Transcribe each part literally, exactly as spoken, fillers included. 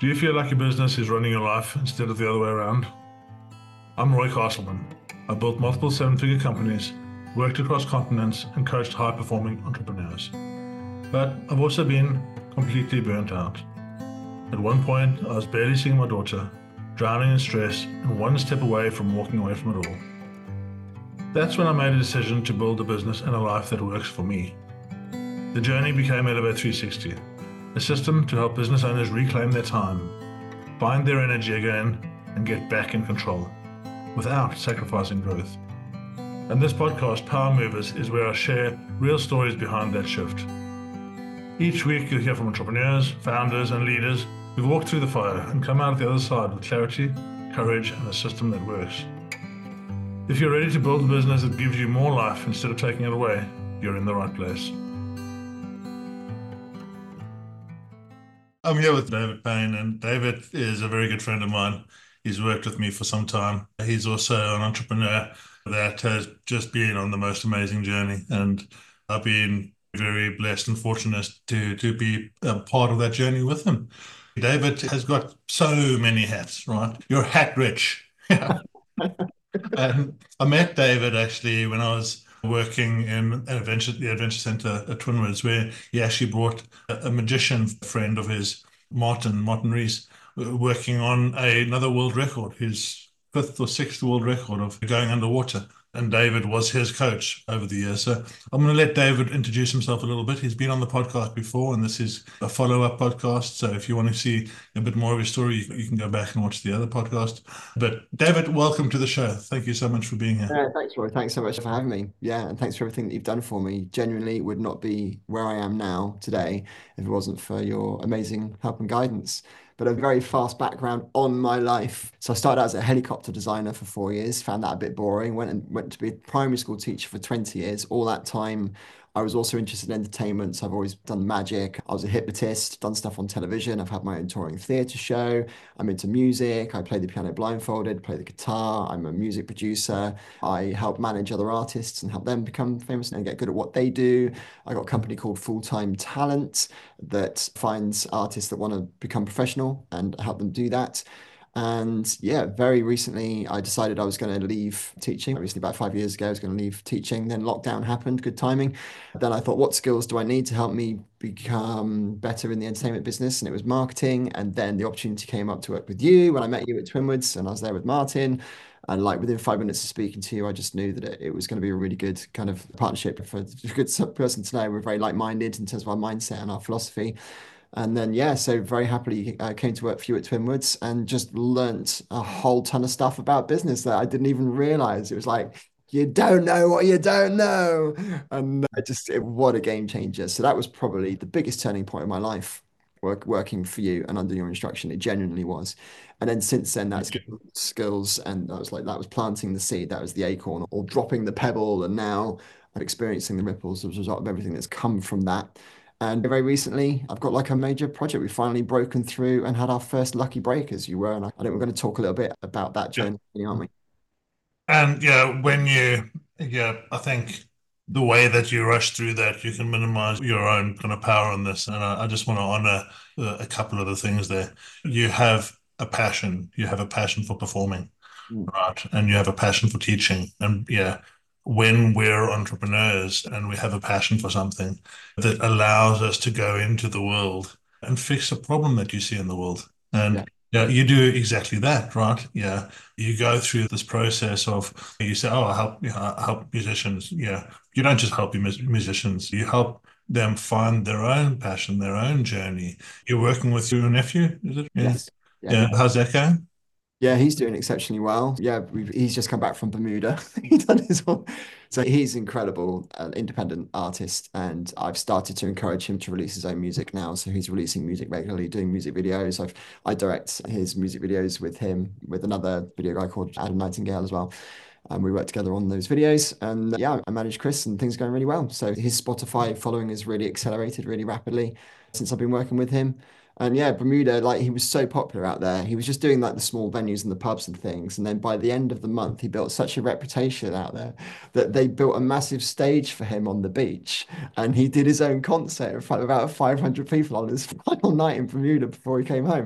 Do you feel like your business is running your life instead of the other way around? I'm Roy Castleman. I built multiple seven-figure companies, worked across continents, and coached high-performing entrepreneurs. But I've also been completely burnt out. At one point, I was barely seeing my daughter, drowning in stress, and one step away from walking away from it all. That's when I made a decision to build a business and a life that works for me. The journey became Elevate three sixty, a system to help business owners reclaim their time, find their energy again, and get back in control, without sacrificing growth. And this podcast, Power Movers, is where I share real stories behind that shift. Each week you'll hear from entrepreneurs, founders, and leaders who've walked through the fire and come out the other side with clarity, courage, and a system that works. If you're ready to build a business that gives you more life instead of taking it away, you're in the right place. I'm here with David Payne, and David is a very good friend of mine. He's worked with me for some time. He's also an entrepreneur that has just been on the most amazing journey, and I've been very blessed and fortunate to, to be a part of that journey with him. David has got so many hats, right? You're hat rich. And I met David actually when I was working in an adventure, the Adventure Centre at Twinwoods, where he actually brought a, a magician friend of his, Martin, Martin Rees, working on a, another world record, his fifth or sixth world record of going underwater. And David was his coach over the years. So I'm going to let David introduce himself a little bit. He's been on the podcast before, and this is a follow-up podcast. So if you want to see a bit more of his story, you, you can go back and watch the other podcast. But David, welcome to the show. Thank you so much for being here. Yeah, thanks, Roy. Thanks so much for having me. Yeah, and thanks for everything that you've done for me. Genuinely would not be where I am now today if it wasn't for your amazing help and guidance. But a very fast background on my life. So I started out as a helicopter designer for four years, found that a bit boring, went and went to be a primary school teacher for twenty years. All that time, I was also interested in entertainment. So I've always done magic. I was a hypnotist, done stuff on television. I've had my own touring theatre show. I'm into music. I play the piano blindfolded, play the guitar. I'm a music producer. I help manage other artists and help them become famous and get good at what they do. I got a company called Full Time Talent that finds artists that want to become professional and help them do that. And yeah, very recently, I decided I was going to leave teaching. Obviously, about five years ago, I was going to leave teaching. Then lockdown happened, good timing. Then I thought, what skills do I need to help me become better in the entertainment business? And it was marketing. And then the opportunity came up to work with you when I met you at Twinwoods, and I was there with Martin. And like within five minutes of speaking to you, I just knew that it, it was going to be a really good kind of partnership for a good person to know. We're very like-minded in terms of our mindset and our philosophy. And then, yeah, so very happily uh, came to work for you at Twinwoods and just learnt a whole ton of stuff about business that I didn't even realize. It was like, you don't know what you don't know. And I just, it, what a game changer. So that was probably the biggest turning point of my life, work, working for you and under your instruction. It genuinely was. And then since then, that's skills. And I was like, that was planting the seed. That was the acorn or dropping the pebble. And now I'm experiencing the ripples as a result of everything that's come from that. And very recently, I've got like a major project. We've finally broken through and had our first lucky break, as you were. And I think we're going to talk a little bit about that journey, aren't we? And yeah, when you, yeah, I think the way that you rush through that, you can minimize your own kind of power on this. And I, I just want to honor uh, a couple of the things there. You have a passion. You have a passion for performing, Mm. right? And you have a passion for teaching. And yeah, when we're entrepreneurs and we have a passion for something that allows us to go into the world and fix a problem that you see in the world. And Yeah. yeah, you do exactly that, right? Yeah. You go through this process of, you say, oh, I help, you know, I help musicians. Yeah. You don't just help mus- musicians, you help them find their own passion, their own journey. You're working with your nephew, is it? Yeah. Yes. Yeah. Yeah. He, How's that going? yeah, he's doing exceptionally well. Yeah, we've, he's just come back from Bermuda. He's done his own. So he's incredible, an independent artist, and I've started to encourage him to release his own music now. So he's releasing music regularly, doing music videos. I've I direct his music videos with him, with another video guy called Adam Nightingale as well. And we work together on those videos. And yeah, I manage Chris and things are going really well. So his Spotify following has really accelerated really rapidly since I've been working with him. And yeah, Bermuda, like he was so popular out there. He was just doing like the small venues and the pubs and things. And then by the end of the month, he built such a reputation out there that they built a massive stage for him on the beach. And he did his own concert in front of about five hundred people on his final night in Bermuda before he came home.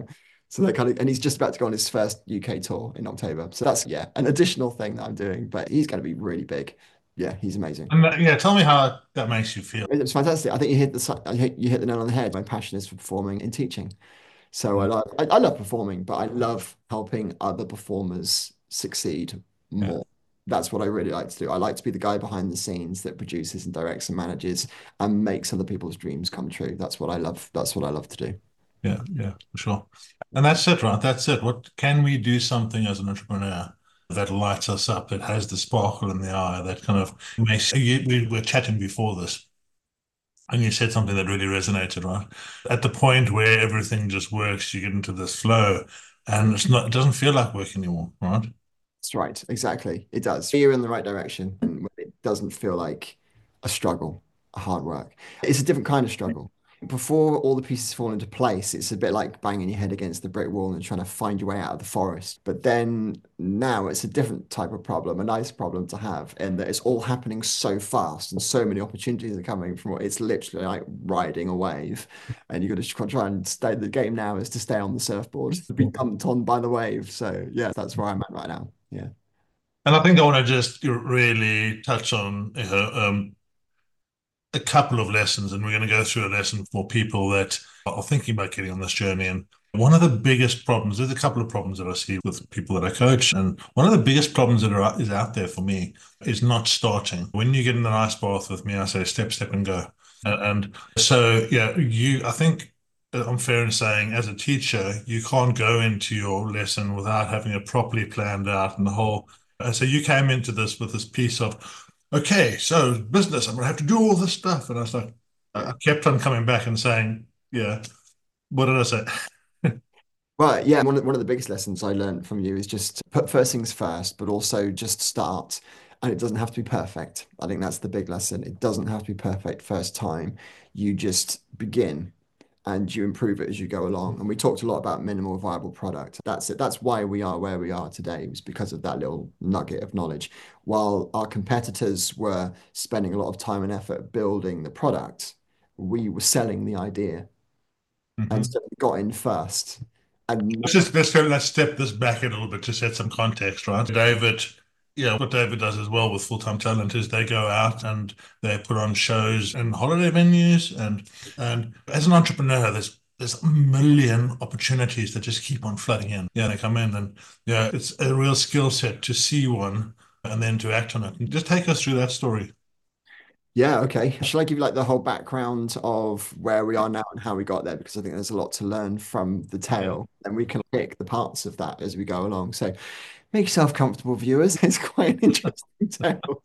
So they're kind of, and he's just about to go on his first U K tour in October. So that's, yeah, an additional thing that I'm doing, but he's going to be really big. Yeah, he's amazing. And that, yeah, tell me how that makes you feel. It's fantastic. I think you hit the, si- I hit, you hit the nail on the head. My passion is for performing and teaching. So I Mm. like, I, I love performing, but I love helping other performers succeed Yeah, more. That's what I really like to do. I like to be the guy behind the scenes that produces and directs and manages and makes other people's dreams come true. That's what I love. That's what I love to do. yeah, yeah, for sure. And that's it, right? That's it. What can we do something as an entrepreneur that lights us up, that has the sparkle in the eye, that kind of makes you, we were chatting before this, and you said something that really resonated, right? At the point where everything just works, you get into this flow and it's not, it doesn't feel like work anymore, right? That's right. Exactly. It does. You're in the right direction and when it doesn't feel like a struggle, a hard work. It's a different kind of struggle. Before all the pieces fall into place, it's a bit like banging your head against the brick wall and trying to find your way out of the forest. But then now it's a different type of problem, a nice problem to have, and that it's all happening so fast and so many opportunities are coming from it. It's literally like riding a wave, and you've got to try and stay. The game now is to stay on the surfboard, to be dumped on by the wave. So yeah, that's where I'm at right now. Yeah. And I think I want to just really touch on you know, um, a couple of lessons, and we're going to go through a lesson for people that are thinking about getting on this journey. And one of the biggest problems, there's a couple of problems that I see with people that I coach, and one of the biggest problems that are out, is out there for me is not starting. When you get in an ice bath with me, I say step, step, and go. And, and so, yeah, you, I think I'm fair in saying, as a teacher, you can't go into your lesson without having it properly planned out and the whole. And so you came into this with this piece of okay, so business, I'm gonna have to do all this stuff. And I was like, Yeah. I kept on coming back and saying, yeah, what did I say? Well, yeah, one of, one of the biggest lessons I learned from you is just put first things first, but also just start. And it doesn't have to be perfect. I think that's the big lesson. It doesn't have to be perfect first time. You just begin and you improve it as you go along. And we talked a lot about minimal viable product. That's it. That's why we are where we are today. It was because of that little nugget of knowledge. While our competitors were spending a lot of time and effort building the product, we were selling the idea. And Mhm. so we got in first. And Let's just let's go, let's step this back a little bit to set some context, right? David, yeah, what David does as well with full-time talent is they go out and they put on shows and holiday venues and and as an entrepreneur, there's there's a million opportunities that just keep on flooding in. Yeah, they come in and yeah, it's a real skill set to see one and then to act on it. And just take us through that story. yeah, okay. Shall I give you like the whole background of where we are now and how we got there? Because I think there's a lot to learn from the Yeah. tale, and we can pick the parts of that as we go along. So make yourself comfortable, viewers. It's quite an interesting tale.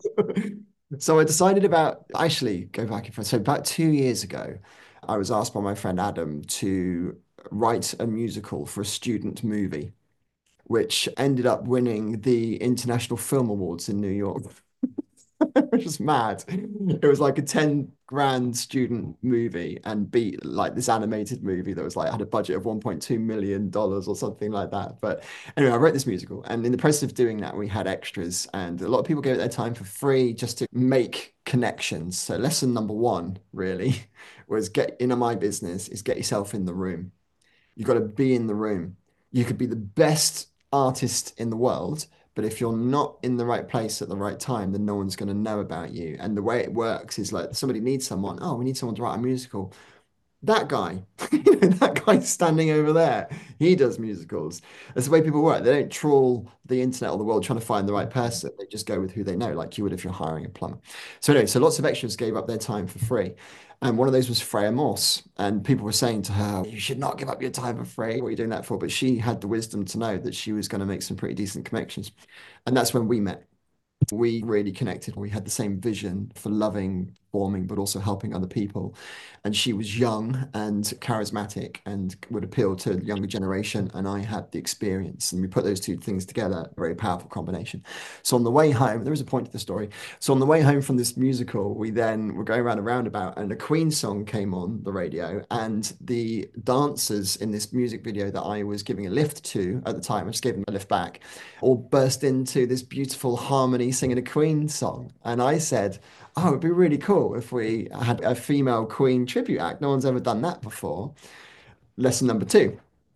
So I decided about actually go back in front. So about two years ago, I was asked by my friend Adam to write a musical for a student movie, which ended up winning the International Film Awards in New York. Which was mad. It was like a ten grand student movie and beat like this animated movie that was like had a budget of one point two million dollars or something like that. But anyway, I wrote this musical, and in the process of doing that, we had extras, and a lot of people gave it their time for free just to make connections. So lesson number one really was get in my business is get yourself in the room. You've got to be in the room. You could be the best artist in the world, but if you're not in the right place at the right time, then no one's going to know about you. And the way it works is like somebody needs someone. Oh, we need someone to write a musical. That guy, that guy standing over there, he does musicals. That's the way people work. They don't trawl the internet or the world trying to find the right person. They just go with who they know, like you would if you're hiring a plumber. So anyway, so lots of extras gave up their time for free. And one of those was Freya Morse. And people were saying to her, you should not give up your time for free. What are you doing that for? But she had the wisdom to know that she was going to make some pretty decent connections. And that's when we met. We really connected. We had the same vision for loving, forming, but also helping other people. And she was young and charismatic and would appeal to the younger generation. And I had the experience. And we put those two things together, a very powerful combination. So on the way home, there was a point to the story. So on the way home from this musical, we then were going around a roundabout and a Queen song came on the radio. And the dancers in this music video that I was giving a lift to at the time, I just gave them a lift back, all burst into this beautiful harmony singing a Queen song. And I said, oh, it'd be really cool if we had a female Queen tribute act. No one's ever done that before. Lesson number two.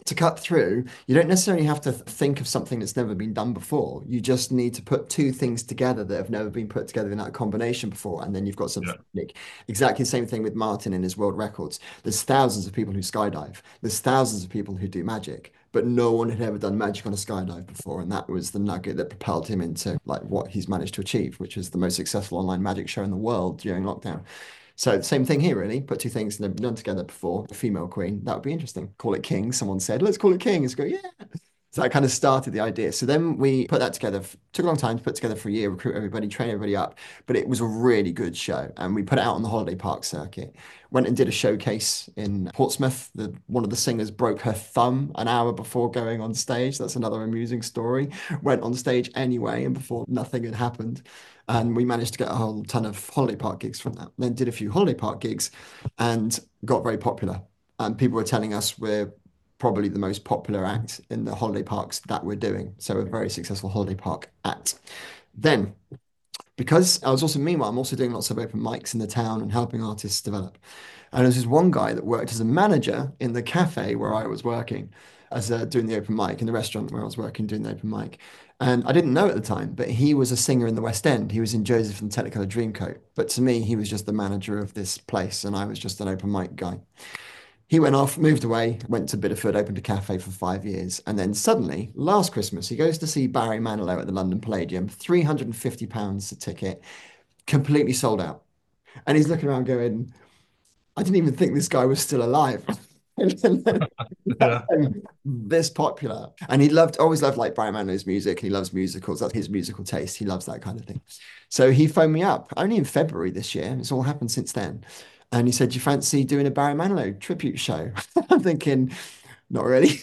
To cut through, you don't necessarily have to th- think of something that's never been done before. You just need to put two things together that have never been put together in that combination before, and then you've got Yeah. something unique. Exactly the same thing with Martin and his world records. There's thousands of people who skydive. There's thousands of people who do magic, but no one had ever done magic on a skydive before, and that was the nugget that propelled him into like what he's managed to achieve, which is the most successful online magic show in the world during lockdown. So same thing here, really. Put two things that have been done together before. A female queen, that would be interesting. Call it king. Someone said, let's call it king. It's go, yeah. So that kind of started the idea. So then we put that together. Took a long time to put together for a year, recruit everybody, train everybody up. But it was a really good show. And we put it out on the holiday park circuit. Went and did a showcase in Portsmouth. The, one of the singers broke her thumb an hour before going on stage. That's another amusing story. Went on stage anyway, and before nothing had happened. And we managed to get a whole ton of holiday park gigs from that. Then did a few holiday park gigs and got very popular. And people were telling us we're probably the most popular act in the holiday parks that we're doing. So a very successful holiday park act. Then, because I was also, meanwhile, I'm also doing lots of open mics in the town and helping artists develop. And there's this one guy that worked as a manager in the cafe where I was working, as uh, doing the open mic, in the restaurant where I was working doing the open mic. And I didn't know at the time, but he was a singer in the West End. He was in Joseph and the Technicolor Dreamcoat. But to me, he was just the manager of this place, and I was just an open mic guy. He went off, moved away, went to Bideford, opened a cafe for five years. And then suddenly, last Christmas, he goes to see Barry Manilow at the London Palladium, three hundred and fifty pounds a ticket, completely sold out. And he's looking around going, I didn't even think this guy was still alive. Yeah. This popular. And he loved, always loved like Barry Manilow's music, and he loves musicals. That's his musical taste. He loves that kind of thing. So he phoned me up only in February this year. It's all happened since then. And he said, do you fancy doing a Barry Manilow tribute show? I'm thinking, not really.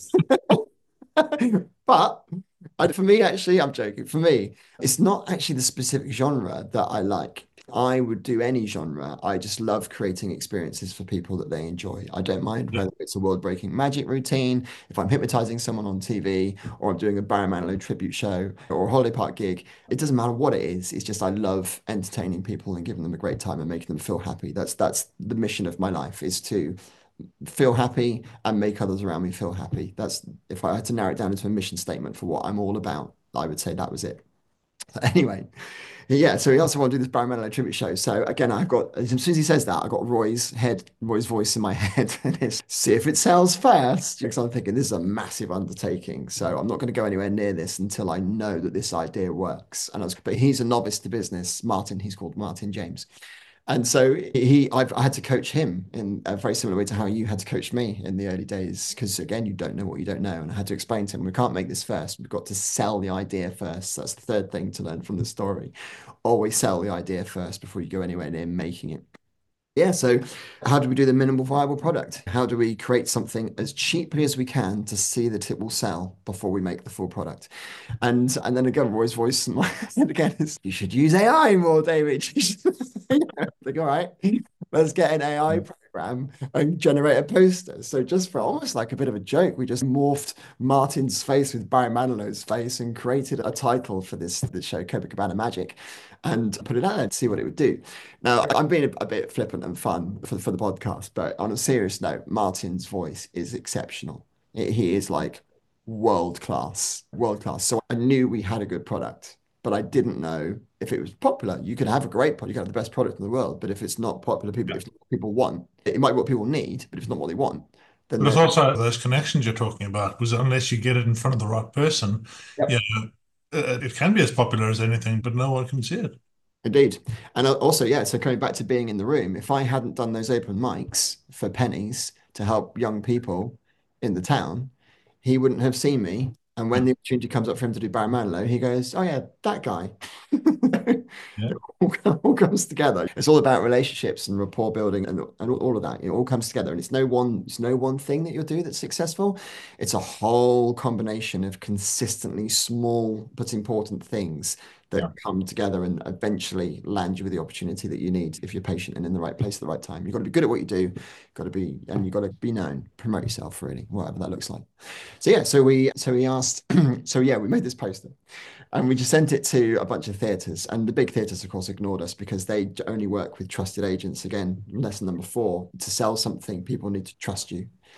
But I, for me, actually, I'm joking. For me, it's not actually the specific genre that I like. I would do any genre. I just love creating experiences for people that they enjoy. I don't mind Yeah. whether it's a world-breaking magic routine, if I'm hypnotizing someone on T V, or I'm doing a Barry Manilow tribute show or a holiday park gig. It doesn't matter what it is. It's just I love entertaining people and giving them a great time and making them feel happy. That's that's the mission of my life, is to feel happy and make others around me feel happy. That's, if I had to narrow it down into a mission statement for what I'm all about, I would say that was it. Anyway, yeah, so he also wanted to do this Barry Manilow tribute show. So again, I've got, as soon as he says that, I've got Roy's head, Roy's voice in my head, and it's see if it sells fast. Because I'm thinking this is a massive undertaking. So I'm not going to go anywhere near this until I know that this idea works. And I was, but he's a novice to business. Martin, he's called Martin James. And so he, I've I had to coach him in a very similar way to how you had to coach me in the early days, because again, you don't know what you don't know. And I had to explain to him, we can't make this first. We've got to sell the idea first. That's the third thing to learn from the story. Always sell the idea first before you go anywhere near making it. Yeah, so how do we do the minimal viable product? How do we create something as cheaply as we can to see that it will sell before we make the full product? And and then again, Roy's voice in my head again is, you should use A I more, David. Like, all right, let's get an A I program and generate a poster. So just for almost like a bit of a joke, we just morphed Martin's face with Barry Manilow's face and created a title for this, this show, Copacabana Magic, and put it out there to see what it would do. Now, I'm being a, a bit flippant and fun for, for the podcast, but on a serious note, Martin's voice is exceptional. It, he is like world class, world class. So I knew we had a good product, but I didn't know if it was popular. You could have a great product, you could have the best product in the world, but if it's not popular, people, Yeah. if people want, it might be what people need, but if it's not what they want, then But it's they're, also those connections you're talking about, because unless you get it in front of the right person, yep. yeah, uh, it can be as popular as anything, but no one can see it. Indeed. And also, yeah, so coming back to being in the room, if I hadn't done those open mics for pennies to help young people in the town, he wouldn't have seen me. And when the opportunity comes up for him to do Barry Manilow, he goes, oh yeah, that guy. Yeah. It all, all comes together. It's all about relationships and rapport building and, and all of that. It all comes together. And it's no one, it's no one thing that you'll do that's successful. It's a whole combination of consistently small but important things that Yeah. come together and eventually land you with the opportunity that you need if you're patient and in the right place at the right time. You've got to be good at what you do, got to be, and you've got to be known, promote yourself really, whatever that looks like. So yeah, so we so we asked, so yeah, we made this poster and we just sent it to a bunch of theatres. And the big theatres, of course, ignored us because they only work with trusted agents. Again, lesson number four, to sell something, people need to trust you.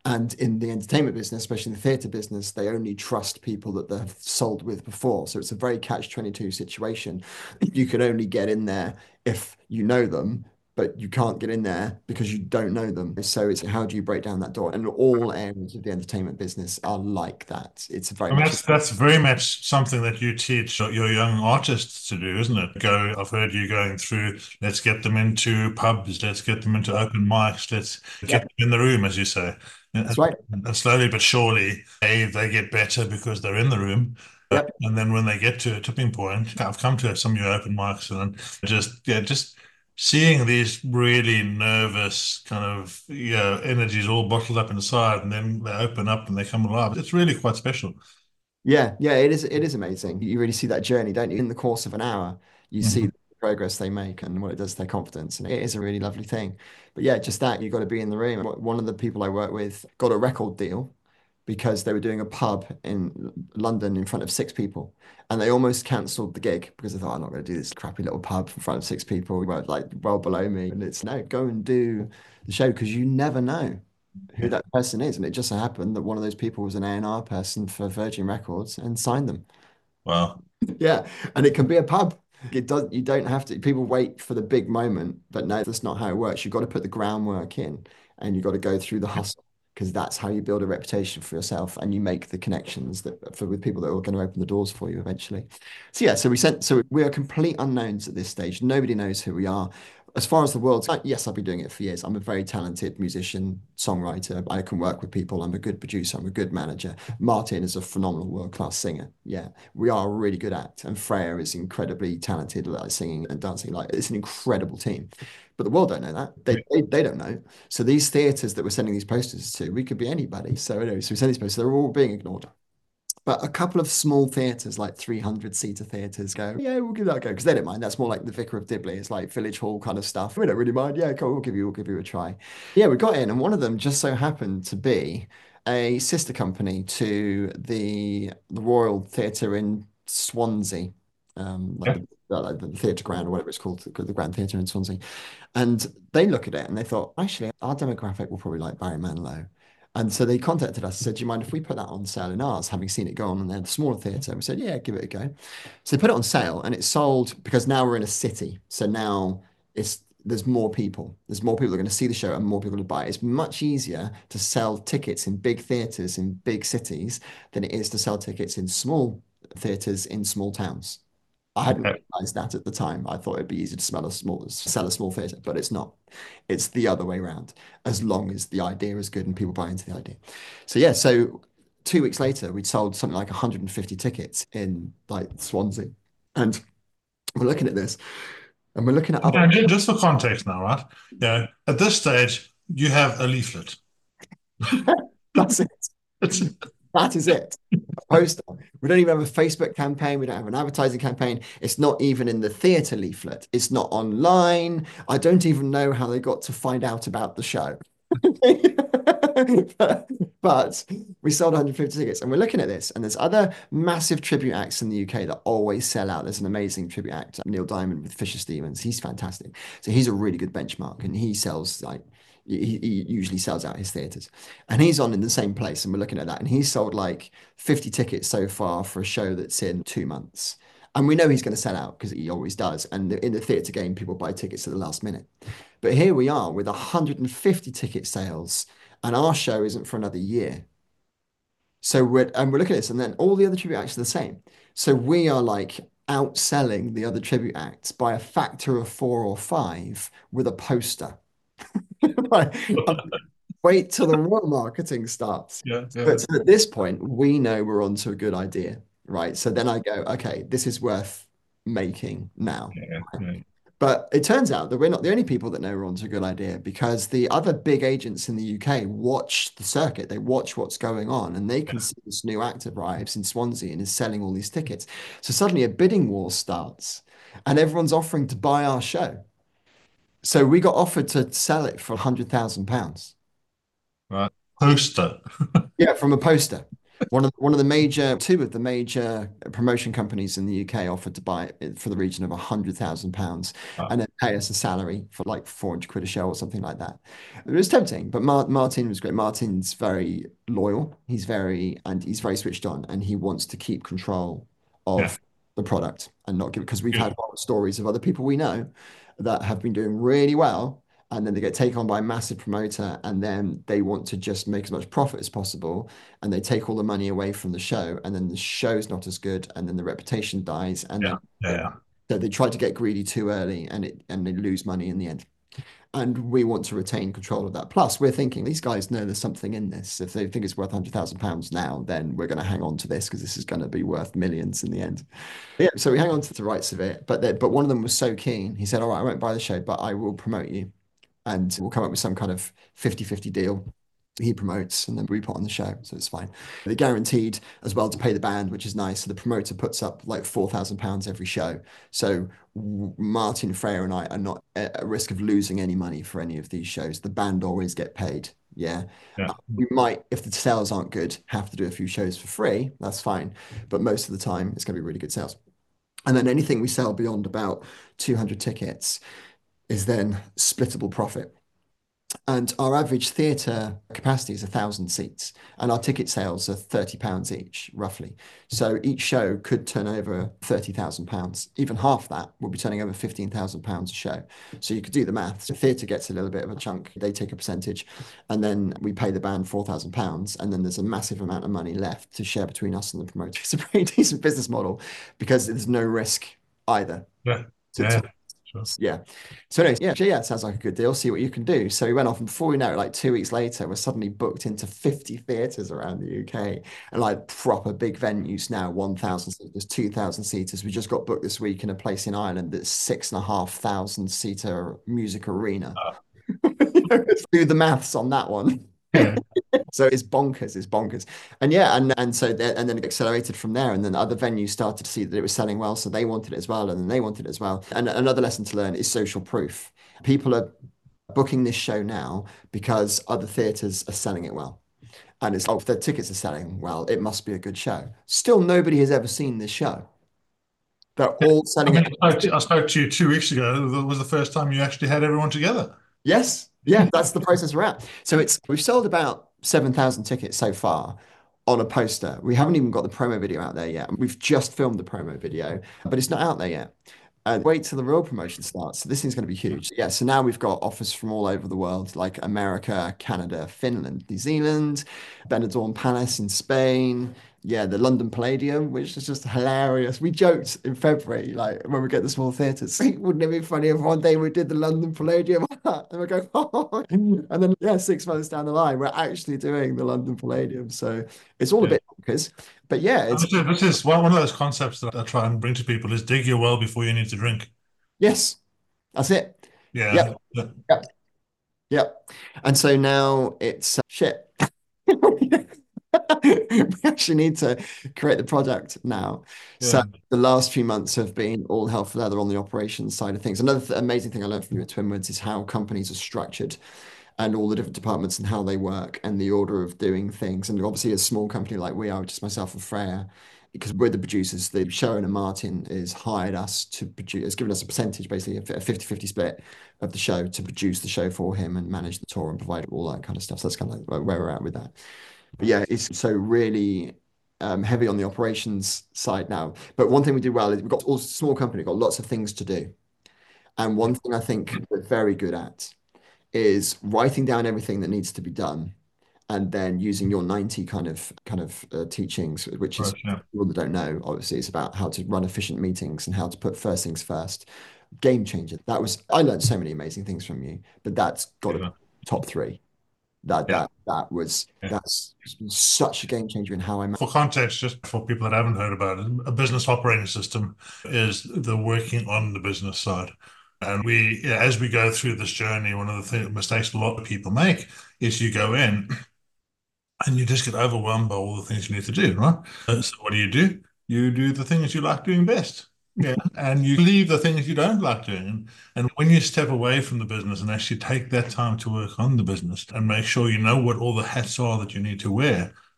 And in the entertainment business, especially in the theatre business, they only trust people that they've sold with before. So it's a very catch twenty-two situation. You can only get in there if you know them, but you can't get in there because you don't know them. So it's how do you break down that door? And all areas of the entertainment business are like that. It's very And much, that's that's very much something that you teach your your young artists to do, isn't it? Go, I've heard you going through, let's get them into pubs, let's get them into open mics, let's get yeah, them in the room, as you say. And, that's right. and slowly but surely, A, they get better because they're in the room. Uh, Yep. and then when they get to a tipping point, I've come to some of your open mics and just, yeah, just seeing these really nervous kind of, you know, energies all bottled up inside and then they open up and they come alive. It's really quite special. Yeah, yeah, it is it is amazing. You really see that journey, don't you? In the course of an hour, you see Mhm. the progress they make and what it does to their confidence. And it is a really lovely thing. But yeah, just that, you've got to be in the room. One of the people I work with got a record deal because they were doing a pub in London in front of six people. And they almost cancelled the gig because they thought, I'm not going to do this crappy little pub in front of six people who were like well below me. And it's no, go and do the show because you never know who Yeah. that person is. And it just so happened that one of those people was an A and R person for Virgin Records and signed them. Wow. Yeah. And it can be a pub. It does, you don't have to, people wait for the big moment, but no, that's not how it works. You've got to put the groundwork in and you've got to go through the hustle because that's how you build a reputation for yourself and you make the connections that for with people that are going to open the doors for you eventually. So yeah, so we sent, so we are complete unknowns at this stage. Nobody knows who we are. As far as the world's, like, yes, I've been doing it for years. I'm a very talented musician, songwriter. I can work with people. I'm a good producer. I'm a good manager. Martin is a phenomenal world-class singer. Yeah, we are a really good act. And Freya is incredibly talented at singing and dancing. Like, it's an incredible team. But the world don't know that. They, they, they don't know. So these theatres that we're sending these posters to, we could be anybody. So anyway, so we send these posters, they're all being ignored. But a couple of small theatres, like three hundred seater theatres, go, yeah, we'll give that a go. Because they don't mind. That's more like the Vicar of Dibley. It's like Village Hall kind of stuff. We don't really mind. Yeah, cool. We'll give you, we'll give you a try. Yeah, we got in, and one of them just so happened to be a sister company to the the Royal Theatre in Swansea, um, like Yeah. the, like the Theatre Grand or whatever it's called, the Grand Theatre in Swansea. And they look at it and they thought, actually, our demographic will probably like Barry Manilow. And so they contacted us and said, do you mind if we put that on sale in ours, having seen it go on in their smaller theatre? We said, yeah, give it a go. So they put it on sale and it sold because now we're in a city. So now it's there's more people. There's more people that are going to see the show and more people to buy it. It's much easier to sell tickets in big theatres in big cities than it is to sell tickets in small theatres in small towns. I hadn't Okay. realized that at the time. I thought it'd be easy to smell a small, sell a small theatre, but it's not. It's the other way around, as long as the idea is good and people buy into the idea. So yeah, so two weeks later, we'd sold something like one hundred fifty tickets in like Swansea. And we're looking at this and we're looking at other. And ju- just for context now, right? Yeah. At this stage, you have a leaflet. That's it. It's, That is it. A poster. We don't even have a Facebook campaign. We don't have an advertising campaign. It's not even in the theatre leaflet. It's not online. I don't even know how they got to find out about the show. but, but we sold one hundred fifty tickets and we're looking at this and there's other massive tribute acts in the U K that always sell out. There's an amazing tribute act, Neil Diamond with Fisher Stevens. He's fantastic. So he's a really good benchmark and he sells like he, he usually sells out his theatres. And he's on in the same place and we're looking at that and he's sold like fifty tickets so far for a show that's in two months. And we know he's going to sell out because he always does. And in the theatre game, people buy tickets at the last minute. But here we are with one hundred fifty ticket sales, and our show isn't for another year. So we're and we're looking at this, and then all the other tribute acts are the same. So we are like outselling the other tribute acts by a factor of four or five with a poster. Like, wait till the real marketing starts. yeah, yeah, But so at this point, we know we're onto a good idea, right? So then I go, okay, this is worth making now. yeah, yeah. But it turns out that we're not the only people that know Ron's a good idea because the other big agents in the U K watch the circuit. They watch what's going on and they can see this new act arrives in Swansea and is selling all these tickets. So suddenly a bidding war starts and everyone's offering to buy our show. So we got offered to sell it for one hundred thousand pounds. Right. Poster. Yeah, from a poster. One of one of the major, two of the major promotion companies in the U K offered to buy it for the region of a hundred thousand pounds, Ah, and then pay us a salary for like four hundred quid a show or something like that. It was tempting, but Mar Martin was great. Martin's very loyal. He's very and he's very switched on, and he wants to keep control yeah, of the product and not give because we've good. had horror stories of other people we know that have been doing really well. And then they get taken on by a massive promoter, and then they want to just make as much profit as possible, and they take all the money away from the show, and then the show's not as good, and then the reputation dies, and Yeah, then yeah, yeah. yeah. So they try to get greedy too early, and it and they lose money in the end. And we want to retain control of that. Plus, we're thinking these guys know there's something in this. If they think it's worth one hundred thousand pounds now, then we're going to hang on to this because this is going to be worth millions in the end. Yeah, so we hang on to the rights of it. But they, but one of them was so keen. He said, "All right, I won't buy the show, but I will promote you, and we'll come up with some kind of fifty-fifty deal. He promotes and then we put on the show, so it's fine. They're guaranteed as well to pay the band, which is nice. So the promoter puts up like four thousand pounds every show. So Martin Freya and I are not at risk of losing any money for any of these shows. The band always get paid. Yeah. Yeah. Uh, we might, if the sales aren't good, have to do a few shows for free. That's fine. But most of the time, it's going to be really good sales. And then anything we sell beyond about two hundred tickets is then splittable profit. And our average theatre capacity is a thousand seats, and our ticket sales are thirty pounds each, roughly. So each show could turn over thirty thousand pounds. Even half that would be turning over fifteen thousand pounds a show. So you could do the math. So theatre gets a little bit of a chunk, they take a percentage, and then we pay the band four thousand pounds, and then there's a massive amount of money left to share between us and the promoter. It's a pretty decent business model because there's no risk either. Yeah. To, Yeah. to Sure. yeah. So anyway, yeah, yeah, it sounds like a good deal. See what you can do. So we went off, and before we know it, like two weeks later, we're suddenly booked into fifty theatres around the U K and like proper big venues now, one thousand seaters, two thousand seaters. We just got booked this week in a place in Ireland that's six and a half thousand seater music arena. Uh, Do the maths on that one. yeah. So it's bonkers, it's bonkers. And yeah, and and so there, and then it accelerated from there. And then other venues started to see that it was selling well. So they wanted it as well. And then they wanted it as well. And another lesson to learn is social proof. People are booking this show now because other theatres are selling it well. And it's, oh, if their tickets are selling well, it must be a good show. Still, nobody has ever seen this show. They're all I selling mean, it. I spoke to, I spoke to you two weeks ago. That was the first time you actually had everyone together. Yes. Yeah, that's the process we're at. So it's we've sold about seven thousand tickets so far on a poster. We haven't even got the promo video out there yet. We've just filmed the promo video, but it's not out there yet. And wait till the real promotion starts. So this thing's going to be huge. Yeah, so now we've got offers from all over the world, like America, Canada, Finland, New Zealand, Benidorm Palace in Spain. Yeah, the London Palladium, which is just hilarious. We joked in February, like when we get the small theatres, wouldn't it be funny if one day we did the London Palladium and we go, oh. And then yeah, six months down the line, we're actually doing the London Palladium. So it's all a Yeah. bit bonkers, but yeah, And it's This is, this is one one of those concepts that I try and bring to people is dig your well before you need to drink. yes, that's it. Yeah. Yep, Yeah. yep, yep. And so now it's uh, shit. We actually need to create the product now. So Yeah. the last few months have been all hell for leather on the operations side of things. Another th amazing thing I learned from you at Twinwoods is how companies are structured and all the different departments and how they work and the order of doing things. And obviously, a small company like we are, just myself and Freya, because we're the producers, the Sharon and Martin has hired us to produce, has given us a percentage, basically a fifty-fifty split of the show to produce the show for him and manage the tour and provide all that kind of stuff. So that's kind of like where we're at with that. But yeah, it's so really um, heavy on the operations side now. But one thing we do well is we've got all small company, got lots of things to do. And one thing I think we're very good at is writing down everything that needs to be done and then using your ninety kind of kind of uh, teachings, which is Right. Yeah. people that don't know, obviously, it's about how to run efficient meetings and how to put first things first. Game changer. That was I learned so many amazing things from you, but that's got to be Yeah. top three. That Yeah. that that was Yeah. that's such a game changer in how I For context, just for people that haven't heard about it, a business operating system is the working on the business side. And we, yeah, as we go through this journey, one of the th mistakes a lot of people make is you go in and you just get overwhelmed by all the things you need to do, right? Uh, So what do you do? You do the things you like doing best. Yeah. And you leave the things you don't like doing. And when you step away from the business and actually take that time to work on the business and make sure you know what all the hats are that you need to wear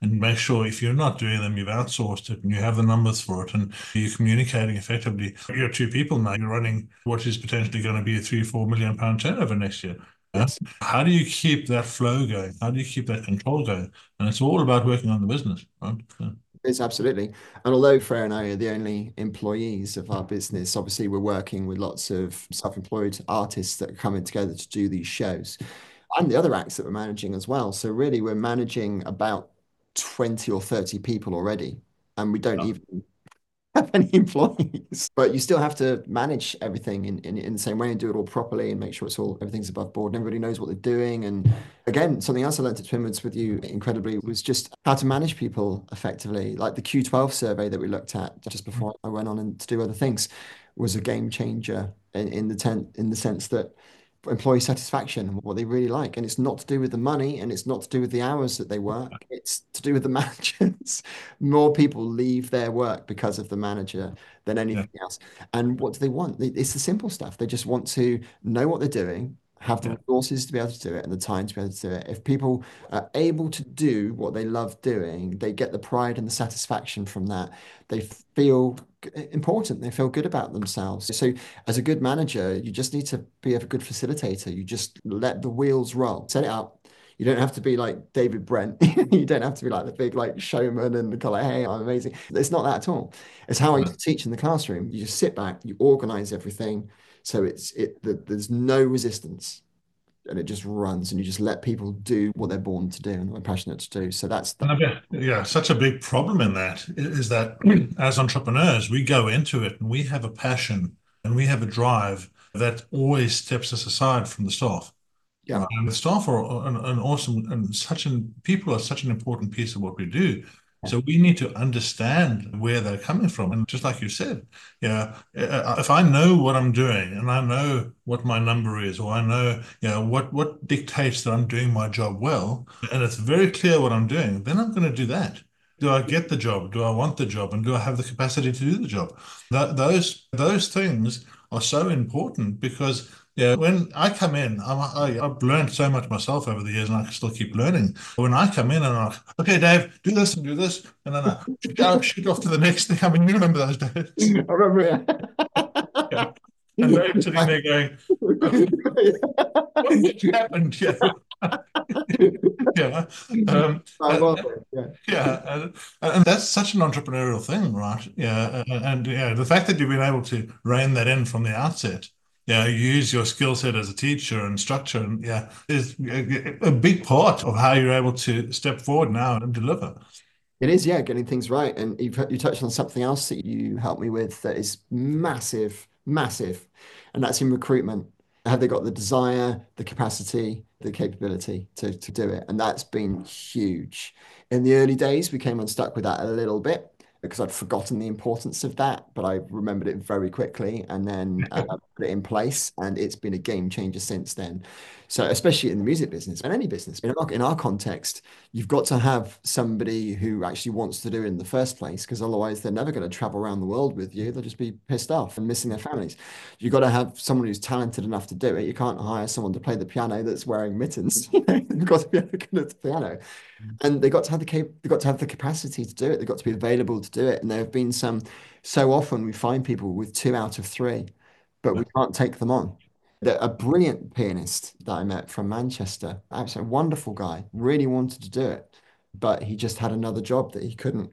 and make sure if you're not doing them, you've outsourced it and you have the numbers for it and you're communicating effectively. You're two people now, you're running what is potentially going to be a three, four million pound turnover next year. Yeah? Yes. How do you keep that flow going? How do you keep that control going? And it's all about working on the business, right? Yeah. It's absolutely. And although Freya and I are the only employees of our business, obviously we're working with lots of self-employed artists that are coming together to do these shows. And the other acts that we're managing as well. So really we're managing about twenty or thirty people already. And we don't even have any employees. But you still have to manage everything in, in, in the same way and do it all properly and make sure it's all everything's above board and everybody knows what they're doing. And again, something else I learned at Twinwoods with you incredibly was just how to manage people effectively. Like the Q twelve survey that we looked at just before I went on and to do other things was a game changer in, in the tent in the sense that employee satisfaction and what they really like. And it's not to do with the money and it's not to do with the hours that they work. It's to do with the managers. More people leave their work because of the manager than anything Yeah. else. And what do they want? It's the simple stuff. They just want to know what they're doing, have the Yeah. resources to be able to do it and the time to be able to do it. If people are able to do what they love doing, they get the pride and the satisfaction from that. They feel important. They feel good about themselves. So as a good manager, you just need to be a good facilitator. You just let the wheels roll, set it up. You don't have to be like David Brent. You don't have to be like the big like showman and go like, hey, I'm amazing. It's not that at all. It's how I used to teach in the classroom. You just sit back, you organize everything. So it's it the, there's no resistance and it just runs and you just let people do what they're born to do and what they're passionate to do. So that's the And I bet, yeah, such a big problem in that is that as entrepreneurs, we go into it and we have a passion and we have a drive that always steps us aside from the staff. yeah. Right. And the staff are an, an awesome and such an people are such an important piece of what we do. So we need to understand where they're coming from. And just like you said, yeah, uh, if I know what I'm doing and I know what my number is, or I know, you know, what what dictates that I'm doing my job well, and it's very clear what I'm doing, then I'm going to do that. Do I get the job? Do I want the job? And do I have the capacity to do the job? That those those things are so important because yeah, when I come in, I'm, I, I've learned so much myself over the years, and I can still keep learning. When I come in and I'm like, okay, Dave, do this and do this, and then I shoot, I shoot off to the next thing. I mean, you remember those days? I remember. Yeah. And Dave's sitting there going, oh, what happened? Yeah. Yeah. Um, I uh, love it. Yeah. yeah, and, and that's such an entrepreneurial thing, right? Yeah, and, and yeah, the fact that you've been able to rein that in from the outset, yeah, use your skill set as a teacher and structure, and yeah, is a, a big part of how you're able to step forward now and deliver. It is, yeah, getting things right. And you've you touched on something else that you helped me with that is massive, massive, and that's in recruitment. Have they got the desire, the capacity, the capability to, to do it? And that's been huge. In the early days, we came unstuck with that a little bit because I'd forgotten the importance of that, but I remembered it very quickly and then uh, put it in place. And it's been a game changer since then. So, especially in the music business and any business, in our, in our context, you've got to have somebody who actually wants to do it in the first place, because otherwise they're never going to travel around the world with you. They'll just be pissed off and missing their families. You've got to have someone who's talented enough to do it. You can't hire someone to play the piano that's wearing mittens. You know, you've got to be able to play the piano. And they got to have the cap- they got to have the capacity to do it. They've got to be available to do it. And there have been some, so often we find people with two out of three, but we can't take them on. A brilliant pianist that I met from Manchester, absolutely wonderful guy, really wanted to do it, but he just had another job that he couldn't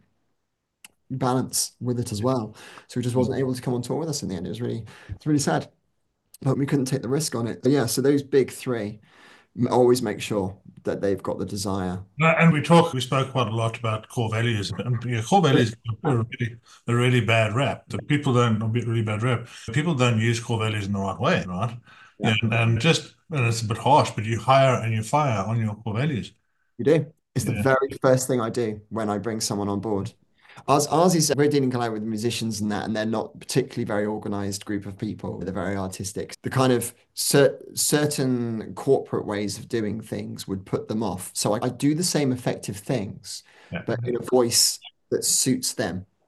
balance with it as well. So he just wasn't able to come on tour with us in the end. It was really, it's really sad, but we couldn't take the risk on it. But yeah, so those big three, always make sure that they've got the desire. Uh, And we talk, we spoke quite a lot about core values, and yeah, core values are a really, a really bad rap. The people don't, a bit really bad rap. People don't use core values in the right way, right? Yeah, Yeah, and, and just, and it's a bit harsh, but you hire and you fire on your core values. you do. It's the Yeah. very first thing I do when I bring someone on board. Ours, ours is we're dealing kind of with musicians and that, and they're not particularly very organized group of people. They're very artistic. The kind of cer certain corporate ways of doing things would put them off. So I, I do the same effective things, Yeah. but in a voice that suits them.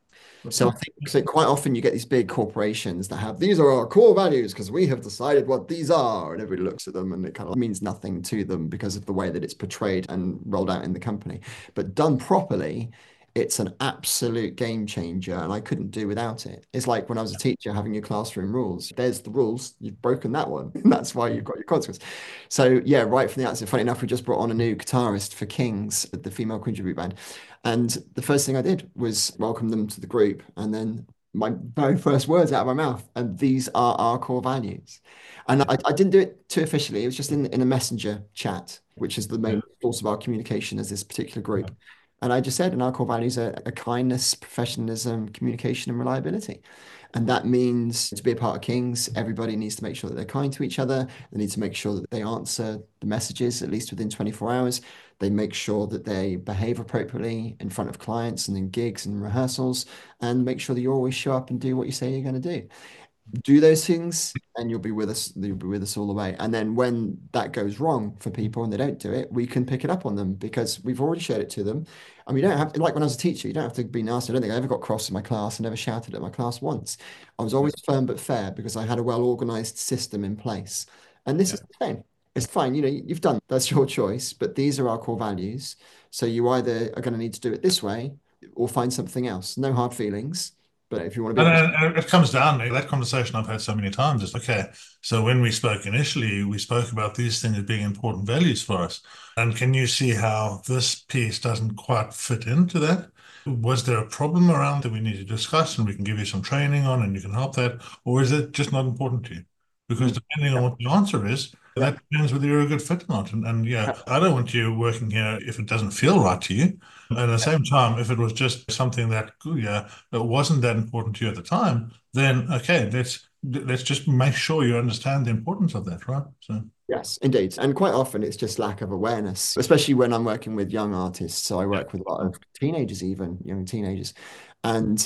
So I think so quite often you get these big corporations that have these are our core values because we have decided what these are, and everybody looks at them and it kind of means nothing to them because of the way that it's portrayed and rolled out in the company. But done properly, it's an absolute game changer, and I couldn't do without it. It's like when I was a teacher having your classroom rules. There's the rules, you've broken that one. That's why you've got your consequence. So yeah, right from the outset, funny enough, we just brought on a new guitarist for Kings, the female Queen tribute band. And the first thing I did was welcome them to the group. And then my very first words out of my mouth, and these are our core values. And I, I didn't do it too officially. It was just in, in a messenger chat, which is the Yeah. main source of our communication as this particular group. And I just said, and our core values are, are kindness, professionalism, communication, and reliability. And that means to be a part of Kings, everybody needs to make sure that they're kind to each other. They need to make sure that they answer the messages at least within twenty-four hours. They make sure that they behave appropriately in front of clients and in gigs and rehearsals, and make sure that you always show up and do what you say you're going to do. Do those things and you'll be with us, you'll be with us all the way. And then when that goes wrong for people and they don't do it, we can pick it up on them because we've already showed it to them. And we don't have, like when I was a teacher, you don't have to be nasty. I don't think I ever got cross in my class. I never shouted at my class once. I was always firm but fair because I had a well-organized system in place. And this Yeah. is the same. It's fine, you know, you've done, that's your choice, but these are our core values. So you either are going to need to do it this way or find something else. No hard feelings. But if you want to And be then it comes down to that conversation I've had so many times. Is okay. So when we spoke initially, we spoke about these things as being important values for us. And can you see how this piece doesn't quite fit into that? Was there a problem around that we need to discuss and we can give you some training on and you can help that? Or is it just not important to you? Because Mm, depending on yeah, what the answer is, yeah, that depends whether you're a good fit or not. And, and yeah, I don't want you working here if it doesn't feel right to you. And at the same time, if it was just something that, oh, yeah, that wasn't that important to you at the time, then okay, let's let's just make sure you understand the importance of that, right? So yes, indeed. And quite often it's just lack of awareness, especially when I'm working with young artists. So I yeah, work with a lot of teenagers, even young teenagers. And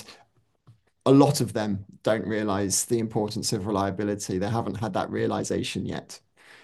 a lot of them don't realize the importance of reliability. They haven't had that realization yet.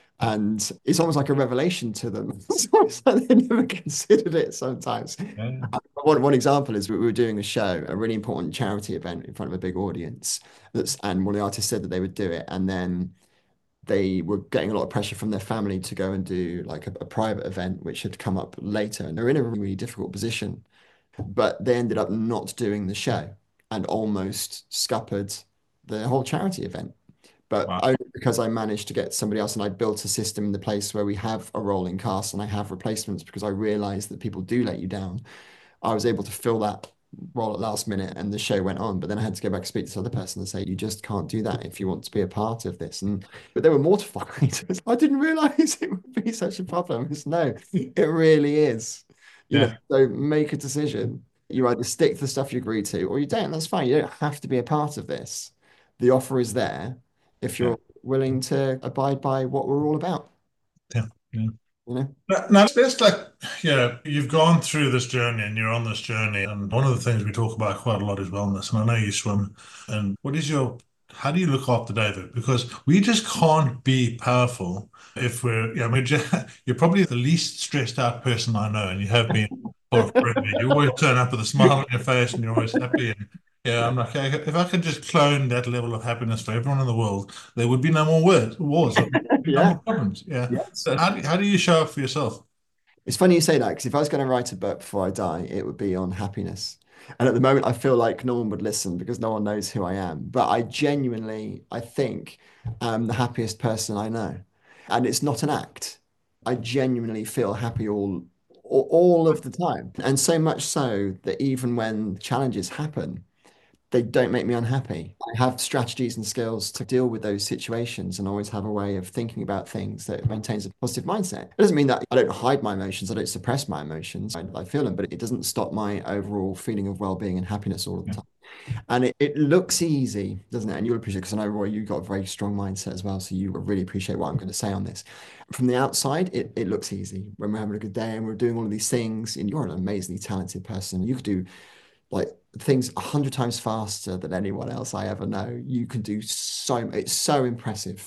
And it's almost like a revelation to them. So it's like they never considered it sometimes. yeah, One, one example is we were doing a show, a really important charity event in front of a big audience. That's, and one of the artists said that they would do it. And then they were getting a lot of pressure from their family to go and do like a, a private event, which had come up later. And they're in a really difficult position, but they ended up not doing the show and almost scuppered the whole charity event. But wow, only because I managed to get somebody else and I built a system in the place where we have a rolling cast and I have replacements because I realized that people do let you down. I was able to fill that role at last minute and the show went on. But then I had to go back and speak to this other person and say, you just can't do that if you want to be a part of this. And but they were mortified. I didn't realize it would be such a problem. It's, no, it really is. You know, yeah, so make a decision. You either stick to the stuff you agree to or you don't. That's fine. You don't have to be a part of this. The offer is there if yeah, you're willing to abide by what we're all about, yeah, yeah. you know? Now, now, it's like, yeah, you've gone through this journey and you're on this journey. And one of the things we talk about quite a lot is wellness. And I know you swim. And what is your, how do you look after David? Because we just can't be powerful if we're, yeah, we're just, you're probably the least stressed out person I know. And you have been for forever. You always turn up with a smile on your face and you're always happy. And yeah, I'm like, okay, if I could just clone that level of happiness for everyone in the world, there would be no more wars, wars, there would be no Yeah. more problems. Yeah. Yes. So how do, how do you show up for yourself? It's funny you say that because if I was going to write a book before I die, it would be on happiness. And at the moment, I feel like no one would listen because no one knows who I am. But I genuinely, I think, am the happiest person I know. And it's not an act. I genuinely feel happy all, all, all of the time. And so much so that even when challenges happen, they don't make me unhappy. I have strategies and skills to deal with those situations and always have a way of thinking about things that maintains a positive mindset. It doesn't mean that I don't hide my emotions, I don't suppress my emotions. I, I feel them, but it doesn't stop my overall feeling of well-being and happiness all of the Yeah. time. And it, it looks easy, doesn't it? And you'll appreciate because I know, Roy, you've got a very strong mindset as well. So you really appreciate what I'm going to say on this. From the outside, it, it looks easy when we're having a good day and we're doing all of these things. And you're an amazingly talented person. You could do like things a hundred times faster than anyone else I ever know. You can do so, it's so impressive.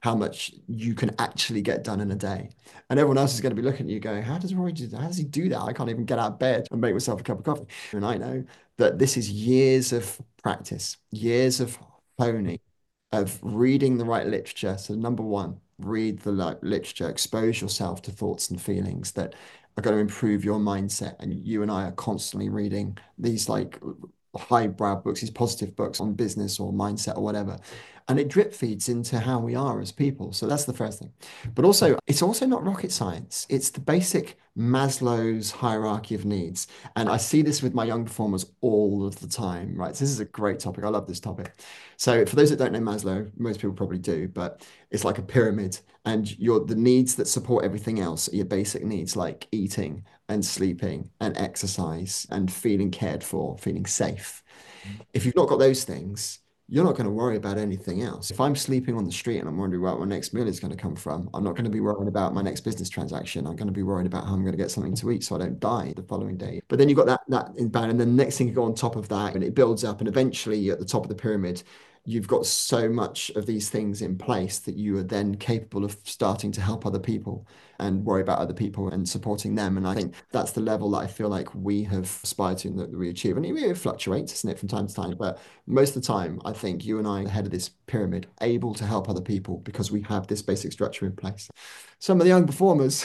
how much you can actually get done in a day. And everyone else is going to be looking at you going, how does Rory do that? How does he do that? I can't even get out of bed and make myself a cup of coffee. And I know that this is years of practice, years of honing, of reading the right literature. So number one, read the literature, expose yourself to thoughts and feelings that are going to improve your mindset. And you and I are constantly reading these like highbrow books, these positive books on business or mindset or whatever. And it drip feeds into how we are as people. So that's the first thing. But also, it's also not rocket science. It's the basic Maslow's hierarchy of needs. And I see this with my young performers all of the time, right? So this is a great topic. I love this topic. So for those that don't know Maslow, most people probably do, but it's like a pyramid. And your the needs that support everything else are your basic needs like eating and sleeping and exercise and feeling cared for, feeling safe. If you've not got those things, you're not going to worry about anything else. If I'm sleeping on the street and I'm wondering where my next meal is going to come from, I'm not going to be worrying about my next business transaction. I'm going to be worried about how I'm going to get something to eat so I don't die the following day. But then you've got that that in bad, and then the next thing you go on top of that, and it builds up, and eventually you're at the top of the pyramid. You've got so much of these things in place that you are then capable of starting to help other people and worry about other people and supporting them. And I think that's the level that I feel like we have aspired to and that we achieve. And it, it fluctuates, isn't it, from time to time? But most of the time, I think you and I are ahead of this pyramid, able to help other people because we have this basic structure in place. Some of the young performers,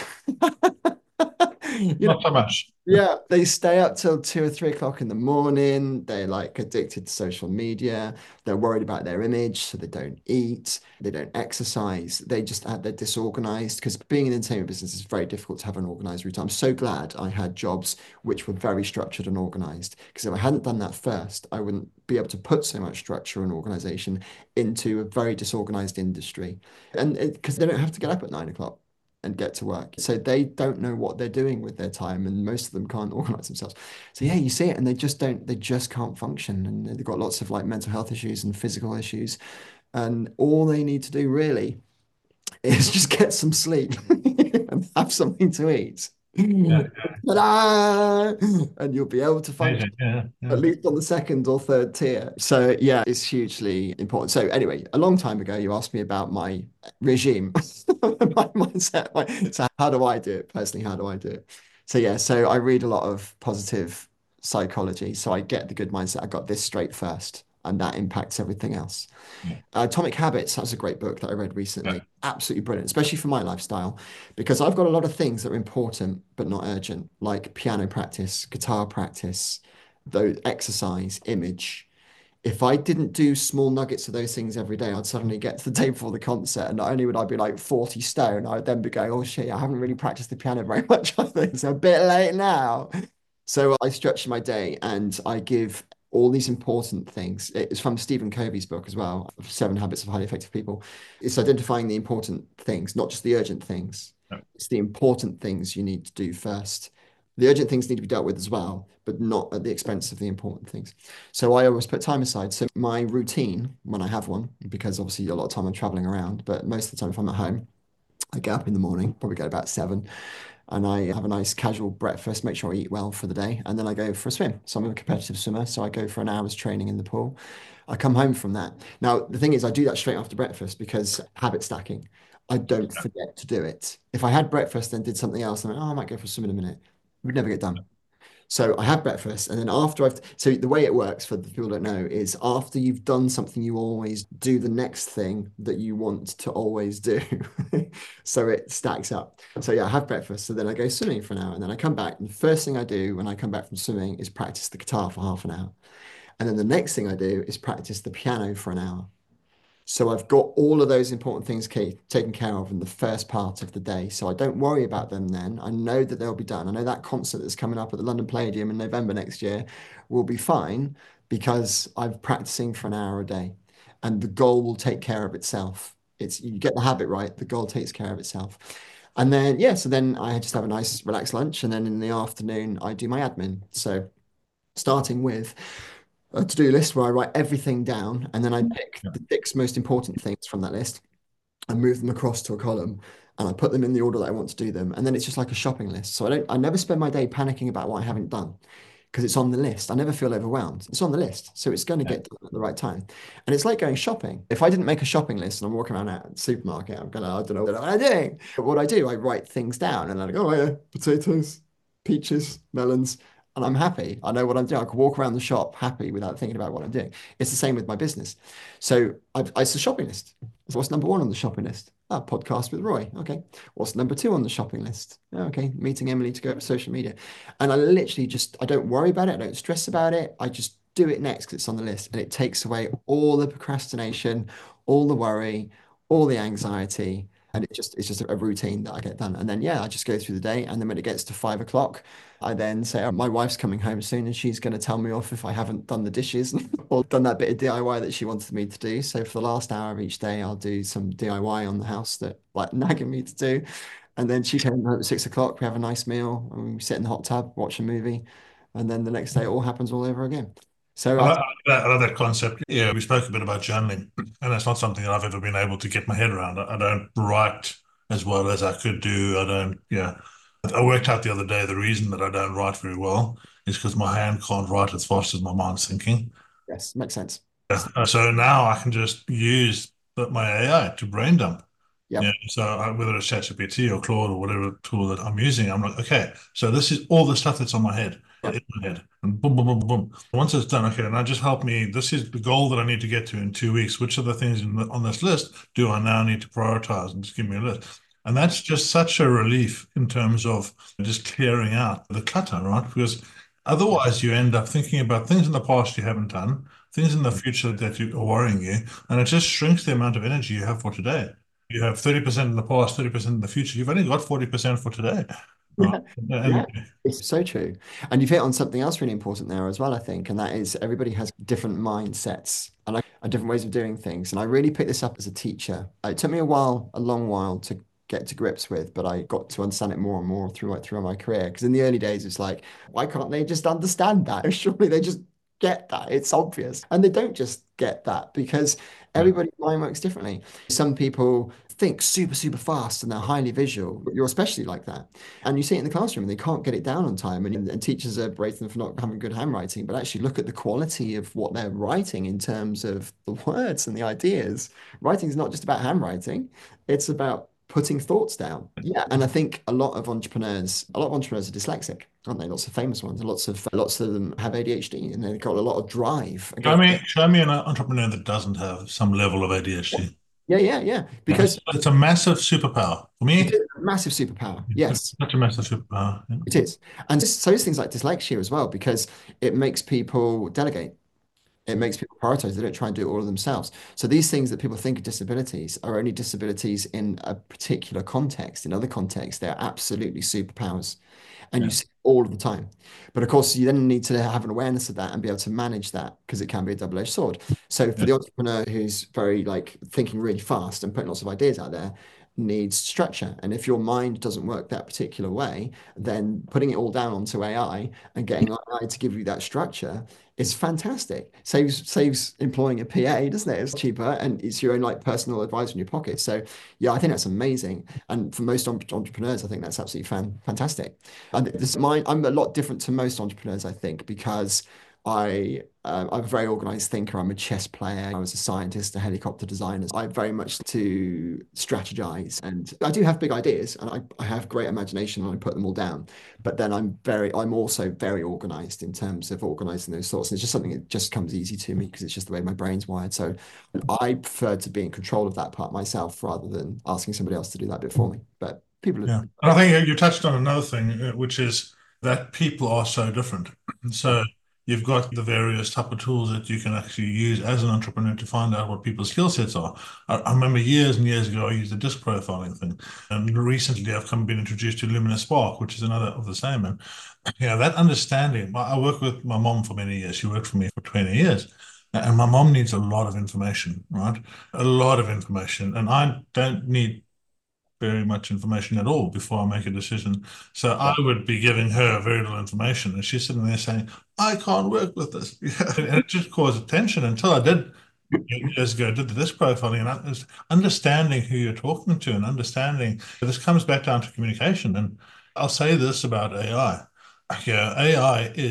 you know, Not so much. yeah, they stay up till two or three o'clock in the morning. They're like addicted to social media. They're worried about their image, so they don't eat, they don't exercise. They just uh, they're disorganized because being in the entertainment business is very difficult to have an organized routine. I'm so glad I had jobs which were very structured and organized because if I hadn't done that first, I wouldn't be able to put so much structure and organization into a very disorganized industry. And because they don't have to get up at nine o'clock and get to work. So they don't know what they're doing with their time, and most of them can't organize themselves. So yeah, you see it, and they just don't, they just can't function, and they've got lots of like mental health issues and physical issues, and all they need to do really is just get some sleep and have something to eat. Yeah, Ta-da! And you'll be able to function yeah, yeah. at least on the second or third tier. So yeah, it's hugely important. So anyway, a long time ago, you asked me about my regime, my mindset. My, so how do I do it personally? How do I do it? So yeah, so I read a lot of positive psychology. So I get the good mindset. I got this straight first, and that impacts everything else. Yeah. Atomic Habits, that's a great book that I read recently. Yeah. Absolutely brilliant, especially for my lifestyle, because I've got a lot of things that are important but not urgent, like piano practice, guitar practice, those exercise, image. If I didn't do small nuggets of those things every day, I'd suddenly get to the day before the concert, and not only would I be like forty stone, I'd then be going, oh shit, I haven't really practiced the piano very much. I think it's a bit late now. So I structure my day and I give all these important things. It's from Stephen Covey's book as well, Seven Habits of Highly Effective People. It's identifying the important things, not just the urgent things. Yeah. It's the important things you need to do first. The urgent things need to be dealt with as well, but not at the expense of the important things. So I always put time aside. So my routine, when I have one, because obviously a lot of time I'm traveling around, but most of the time if I'm at home, I get up in the morning, probably get about seven, and I have a nice casual breakfast, make sure I eat well for the day, and then I go for a swim. So I'm a competitive swimmer, so I go for an hour's training in the pool. I come home from that. Now, the thing is, I do that straight after breakfast because habit stacking. I don't forget to do it. If I had breakfast and did something else, I'm like, oh, I might go for a swim in a minute. It would never get done. So I have breakfast, and then after I've so the way it works for the people who don't know is after you've done something, you always do the next thing that you want to always do. So it stacks up. So yeah, I have breakfast, so then I go swimming for an hour, and then I come back, and the first thing I do when I come back from swimming is practice the guitar for half an hour. And then the next thing I do is practice the piano for an hour. So I've got all of those important things taken care of in the first part of the day. So I don't worry about them then. I know that they'll be done. I know that concert that's coming up at the London Palladium in November next year will be fine because I'm practicing for an hour a day. And the goal will take care of itself. It's you get the habit right, the goal takes care of itself. And then, yeah, so then I just have a nice relaxed lunch. And then in the afternoon, I do my admin. So starting with a to-do list where I write everything down and then I pick Yeah. the six most important things from that list and move them across to a column and I put them in the order that I want to do them. And then it's just like a shopping list. So I don't, I never spend my day panicking about what I haven't done because it's on the list. I never feel overwhelmed. It's on the list. So it's going to Yeah. get done at the right time. And it's like going shopping. If I didn't make a shopping list and I'm walking around at the supermarket, I'm going to, I don't know what I'm doing. But what I do, I write things down and I go, oh, yeah, potatoes, peaches, melons. And I'm happy. I know what I'm doing. I can walk around the shop happy without thinking about what I'm doing. It's the same with my business. So I've, it's a shopping list. So what's number one on the shopping list? Ah, podcast with Roy. Okay. What's number two on the shopping list? Oh, okay. Meeting Emily to go over social media. And I literally just, I don't worry about it. I don't stress about it. I just do it next because it's on the list. And it takes away all the procrastination, all the worry, all the anxiety. And it just, it's just a routine that I get done. And then, yeah, I just go through the day. And then when it gets to five o'clock, I then say, oh, my wife's coming home soon and she's going to tell me off if I haven't done the dishes or done that bit of D I Y that she wanted me to do. So for the last hour of each day, I'll do some D I Y on the house that like nagging me to do. And then she came home at six o'clock. We have a nice meal and we sit in the hot tub, watch a movie. And then the next day, it all happens all over again. So I I, love, I love that concept. Yeah, we spoke a bit about journaling, and it's not something that I've ever been able to get my head around. I, I don't write as well as I could do. I don't, yeah. I worked out the other day the reason that I don't write very well is because my hand can't write as fast as my mind's thinking. yes, makes sense. Uh, so now I can just use the, my A I to brain dump. Yeah. Yep. So I, whether it's ChatGPT or Claude or whatever tool that I'm using, I'm like, okay, so this is all the stuff that's on my head, Yep. in my head, and boom, boom, boom, boom. Once it's done, okay, now just help me. This is the goal that I need to get to in two weeks. Which of the things in the, on this list do I now need to prioritize? And just give me a list. And that's just such a relief in terms of just clearing out the clutter, right? Because otherwise you end up thinking about things in the past you haven't done, things in the future that you, are worrying you, and it just shrinks the amount of energy you have for today. You have thirty percent in the past, thirty percent in the future. You've only got forty percent for today. Right? Yeah, And yeah, it's so true. And you've hit on something else really important there as well, I think, and that is everybody has different mindsets and like and different ways of doing things. And I really picked this up as a teacher. It took me a while, a long while to get to grips with, but I got to understand it more and more throughout throughout my career. Because in the early days, it's like, why can't they just understand that? Surely they just get that. It's obvious. And they don't just get that because everybody's mind works differently. Some people think super, super fast and they're highly visual. You're especially like that. And you see it in the classroom and they can't get it down on time. And, and teachers are berating them for not having good handwriting, but actually look at the quality of what they're writing in terms of the words and the ideas. Writing is not just about handwriting, it's about putting thoughts down. Yeah. And I think a lot of entrepreneurs, a lot of entrepreneurs are dyslexic, aren't they? Lots of famous ones. Lots of lots of them have A D H D and they've got a lot of drive. show me, show me an entrepreneur that doesn't have some level of A D H D. Yeah, yeah, yeah. Because it's, it's a massive superpower for me. It is a massive superpower. Yes, it's such a massive superpower. Yeah. It is, and so is things like dyslexia as well, because it makes people delegate. It makes people prioritize. They don't try and do it all of themselves. So these things that people think are disabilities are only disabilities in a particular context. In other contexts, they're absolutely superpowers. And Yeah. you see it all of the time. But of course, you then need to have an awareness of that and be able to manage that because it can be a double-edged sword. So for Yeah. the entrepreneur who's very like thinking really fast and putting lots of ideas out there, needs structure. And if your mind doesn't work that particular way, then putting it all down onto A I and getting A I to give you that structure is fantastic. Saves saves employing a P A, doesn't it? It's cheaper and it's your own like personal advisor in your pocket. So yeah, I think that's amazing. And for most entrepreneurs, I think that's absolutely fan fantastic. And this mine, I'm a lot different to most entrepreneurs, I think, because I uh, I'm a very organized thinker. I'm a chess player. I was a scientist, a helicopter designer. I very much to strategize, and I do have big ideas, and I, I have great imagination, and I put them all down. But then I'm very, I'm also very organized in terms of organizing those thoughts. And it's just something that just comes easy to me because it's just the way my brain's wired. So I prefer to be in control of that part myself rather than asking somebody else to do that bit for me. But people, Yeah. And I think you touched on another thing, uh, which is that people are so different. So you've got the various type of tools that you can actually use as an entrepreneur to find out what people's skill sets are. I, I remember years and years ago, I used the disc profiling thing. And recently I've come been introduced to Luminous Spark, which is another of the same. And yeah, that understanding, I worked with my mom for many years. She worked for me for twenty years. And my mom needs a lot of information, right? A lot of information. And I don't need very much information at all before I make a decision. So I would be giving her very little information, and she's sitting there saying, "I can't work with this," and it just caused tension until I did years ago did the disc profiling and I, understanding who you're talking to and understanding this comes back down to communication. And I'll say this about A I: yeah, A I is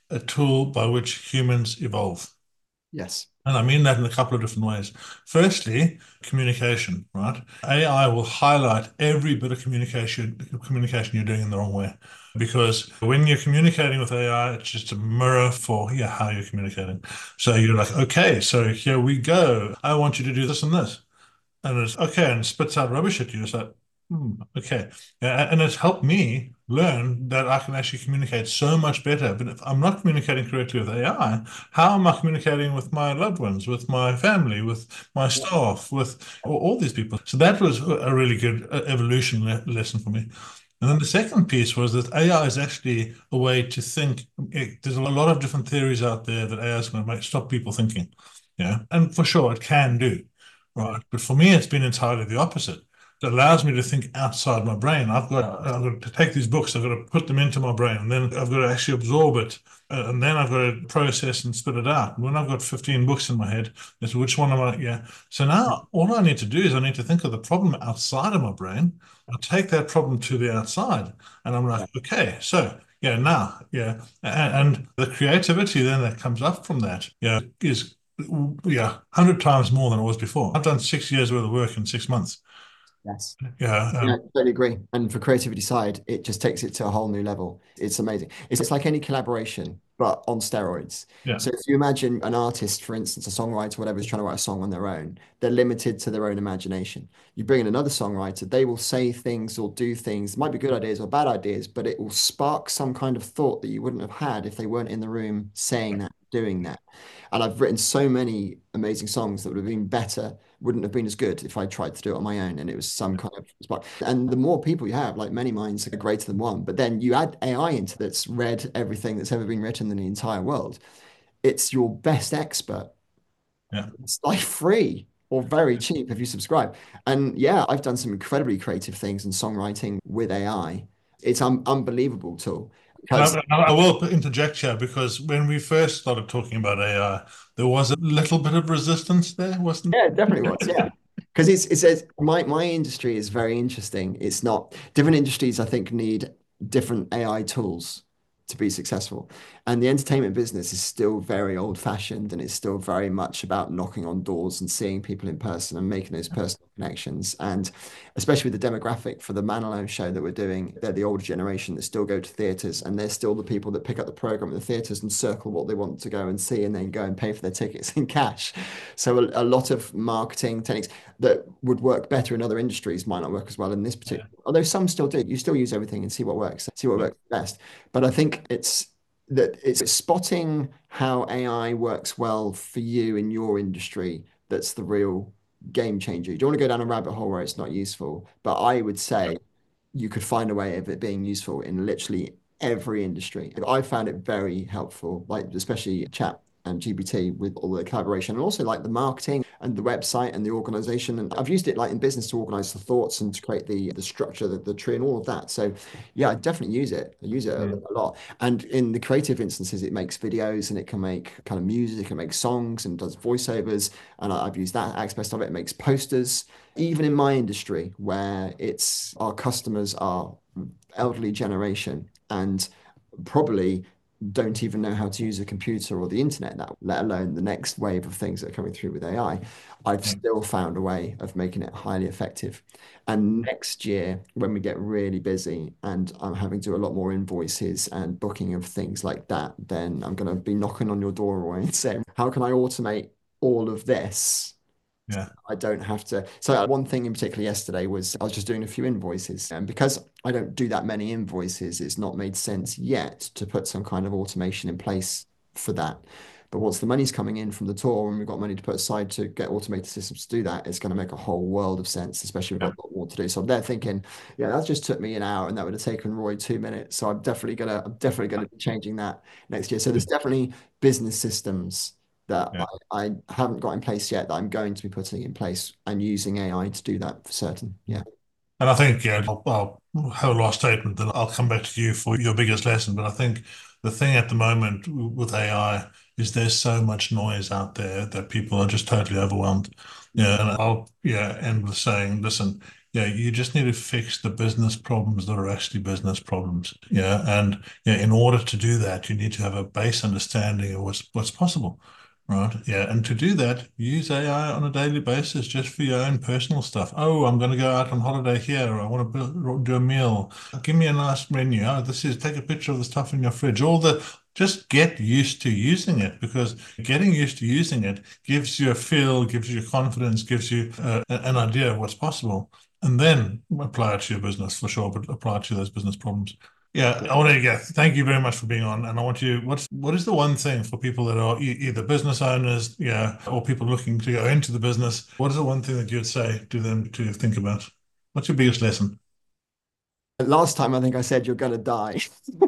a tool by which humans evolve. Yes. And I mean that in a couple of different ways. Firstly, communication, right? A I will highlight every bit of communication communication you're doing in the wrong way. Because when you're communicating with A I, it's just a mirror for, yeah, how you're communicating. So you're like, okay, so here we go. I want you to do this and this. And it's okay, and spits out rubbish at you. It's like, hmm, okay. Yeah, and it's helped me learn that I can actually communicate so much better. But if I'm not communicating correctly with A I, how am I communicating with my loved ones, with my family, with my staff, with all, all these people? So that was a really good uh, evolution le lesson for me. And then the second piece was that A I is actually a way to think. It, there's a lot of different theories out there that A I is going to make stop people thinking. Yeah, and for sure it can do. Right. But for me, it's been entirely the opposite. It allows me to think outside my brain. I've got, I've got to take these books, I've got to put them into my brain, and then I've got to actually absorb it. Uh, and then I've got to process and spit it out. And when I've got fifteen books in my head, it's which one am I? Yeah. So now all I need to do is I need to think of the problem outside of my brain. I'll take that problem to the outside. And I'm like, okay, so yeah, now, yeah. And, and the creativity then that comes up from that, yeah, is yeah, one hundred times more than it was before. I've done six years worth of work in six months. Yes. Yeah. Yeah, Um, I totally agree. And for creativity side, it just takes it to a whole new level. It's amazing. It's, it's like any collaboration, but on steroids. yeah. So if you imagine an artist, for instance, a songwriter, whatever, is trying to write a song on their own, they're limited to their own imagination. You bring in another songwriter, they will say things or do things, might be good ideas or bad ideas, but it will spark some kind of thought that you wouldn't have had if they weren't in the room saying that, doing that. And I've written so many amazing songs that would have been better, wouldn't have been as good if I tried to do it on my own and it was some kind of spark. And the more people you have, like many minds are greater than one, but then you add A I into that's read everything that's ever been written in the entire world. It's your best expert. Yeah. It's like free or very cheap if you subscribe. And yeah, I've done some incredibly creative things in songwriting with A I. It's an un unbelievable tool And because I, I will interject here because when we first started talking about A I, there was a little bit of resistance there, wasn't yeah, it definitely was. Yeah. Because it's it says my my industry is very interesting. It's not different industries, I think, need different A I tools to be successful. And the entertainment business is still very old-fashioned and it's still very much about knocking on doors and seeing people in person and making those personal connections. And especially with the demographic for the Manilow show that we're doing, they're the older generation that still go to theatres and they're still the people that pick up the program at the theatres and circle what they want to go and see and then go and pay for their tickets in cash. So a, a lot of marketing techniques that would work better in other industries might not work as well in this particular, Yeah. although some still do. You still use everything and see what works, see what Yeah. works best. But I think it's that it's spotting how A I works well for you in your industry that's the real game changer. You don't want to go down a rabbit hole where it's not useful, but I would say you could find a way of it being useful in literally every industry. I found it very helpful, like especially chat and G P T with all the collaboration and also like the marketing and the website and the organization. And I've used it like in business to organize the thoughts and to create the the structure, the, the tree and all of that. So yeah, I definitely use it. I use it a, Mm. a lot. And in the creative instances, it makes videos and it can make kind of music, it can make songs and does voiceovers. And I, I've used that aspect of it. It makes posters. Even in my industry, where it's our customers are elderly generation and probably don't even know how to use a computer or the internet now, let alone the next wave of things that are coming through with A I, I've Yeah. still found a way of making it highly effective. And next year, when we get really busy and I'm having to do a lot more invoices and booking of things like that, then I'm going to be knocking on your door Roy, and saying, how can I automate all of this? Yeah. I don't have to. So one thing in particular yesterday was I was just doing a few invoices, and because I don't do that many invoices, it's not made sense yet to put some kind of automation in place for that. But once the money's coming in from the tour and we've got money to put aside to get automated systems to do that, it's going to make a whole world of sense, especially if we've Yeah. got a lot more to do. So I'm there thinking, yeah, that just took me an hour and that would have taken Roy two minutes. So I'm definitely gonna, I'm definitely gonna be changing that next year. So there's definitely business systems that Yeah. I, I haven't got in place yet that I'm going to be putting in place and using A I to do that for certain. Yeah. And I think, yeah, I'll, I'll have a last statement, then I'll come back to you for your biggest lesson. But I think the thing at the moment with A I is there's so much noise out there that people are just totally overwhelmed. Yeah, and I'll, yeah, end with saying, listen, Yeah, you just need to fix the business problems that are actually business problems. Yeah. And yeah, in order to do that, you need to have a base understanding of what's what's possible. Right. Yeah. And to do that, use A I on a daily basis just for your own personal stuff. Oh, I'm going to go out on holiday here. I want to build, do a meal. Give me a nice menu. Oh, this is take a picture of the stuff in your fridge. All the just get used to using it, because getting used to using it gives you a feel, gives you confidence, gives you uh, an idea of what's possible, and then apply it to your business for sure, but apply it to those business problems. Yeah, I want to, yeah, thank you very much for being on. And I want you, what's what is the one thing for people that are e- either business owners, yeah, or people looking to go into the business? What is the one thing that you'd say to them to think about? What's your biggest lesson? Last time I think I said you're gonna die.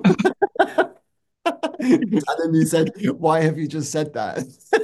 And then you said, "Why have you just said that?"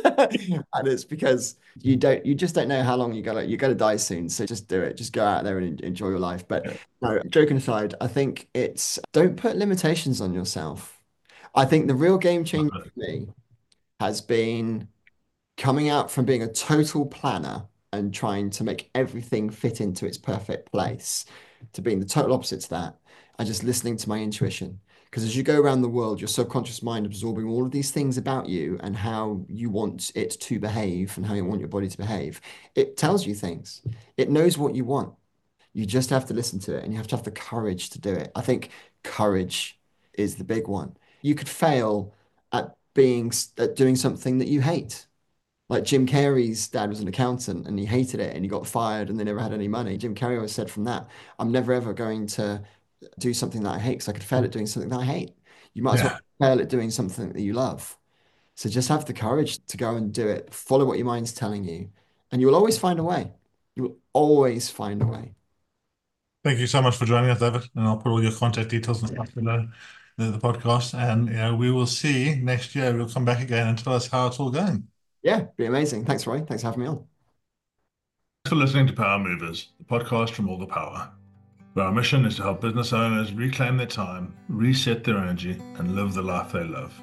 And it's because you don't, you just don't know how long you're gonna you're gonna die soon. So just do it. Just go out there and enjoy your life. But Yeah. no, joking aside, I think it's don't put limitations on yourself. I think the real game changer for me has been coming out from being a total planner and trying to make everything fit into its perfect place to being the total opposite to that and just listening to my intuition. Because as you go around the world, your subconscious mind absorbing all of these things about you and how you want it to behave and how you want your body to behave. It tells you things. It knows what you want. You just have to listen to it and you have to have the courage to do it. I think courage is the big one. You could fail at being at doing something that you hate. Like Jim Carrey's dad was an accountant and he hated it and he got fired and they never had any money. Jim Carrey always said from that, I'm never ever going to do something that I hate because I could fail at doing something that I hate. You might as well Yeah. fail at doing something that you love. So just have the courage to go and do it. Follow what your mind's telling you, and you will always find a way. You will always find a way. Thank you so much for joining us, David. And I'll put all your contact details and stuff below the, the podcast. And yeah, we will see next year. We'll come back again and tell us how it's all going. Yeah, be amazing. Thanks, Roy. Thanks for having me on. Thanks for listening to Power Movers, the podcast from All the Power, where our mission is to help business owners reclaim their time, reset their energy, and live the life they love.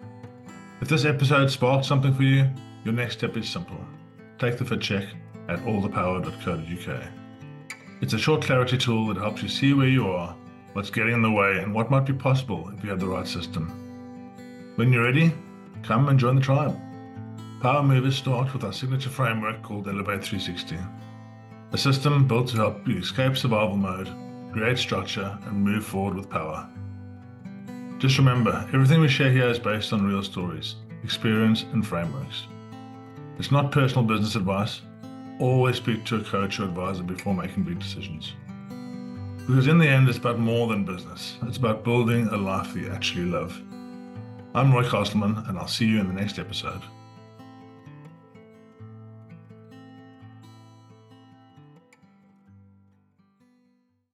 If this episode sparked something for you, your next step is simple. Take the fit check at all the power dot co dot U K. It's a short clarity tool that helps you see where you are, what's getting in the way, and what might be possible if you have the right system. When you're ready, come and join the tribe. Power Movers start with our signature framework called Elevate three sixty, a system built to help you escape survival mode, create structure, and move forward with power. Just remember, everything we share here is based on real stories, experience, and frameworks. It's not personal business advice. Always speak to a coach or advisor before making big decisions. Because in the end, it's about more than business. It's about building a life that you actually love. I'm Roy Castleman, and I'll see you in the next episode.